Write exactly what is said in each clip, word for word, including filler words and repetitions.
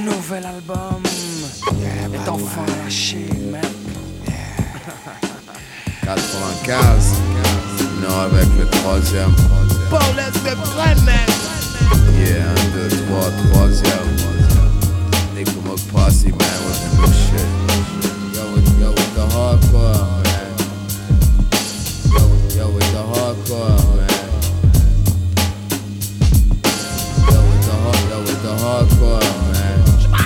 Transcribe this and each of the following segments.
Nouvel album yeah, est enfin lâché, mec. quatre-vingt-quinze, non avec le troisième. Paul S. de Brennan. Yeah, un, deux, trois, troisième. Nigga Mug Posse, man, with the new shit. Yo, with, yo, with the hardcore, man. Yo, yo, with the hardcore, man. Yo, with the, hard, yo, with the hardcore, man.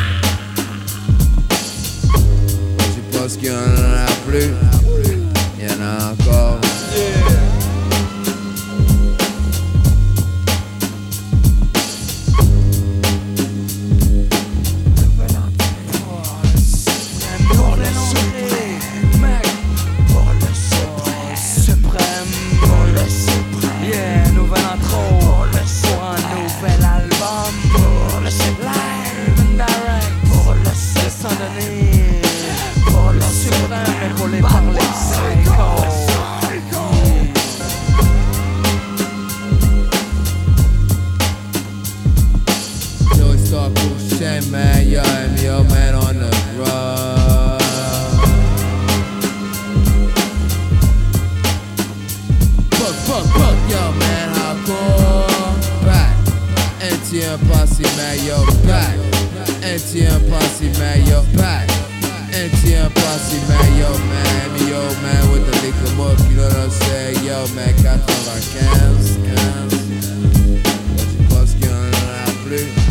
Tu penses qu'il y en a plus? Il y en a encore. Yeah. Pour le suprême et pour les parler psycho. Yo, it's all cool shit, man. Yo, I'm yo, man, on the road. Fuck, fuck, fuck, yo, man, hardcore. Back. N T M Posse, man, yo, back. N T M Posse, man, yo, back. N T M Posse, man, yo, man, yo, man, with the liquor muck, you know what I'm saying? Yo, man, quatre-vingt-quinze, quinze. Yo, tu penses qu'il y en a plus?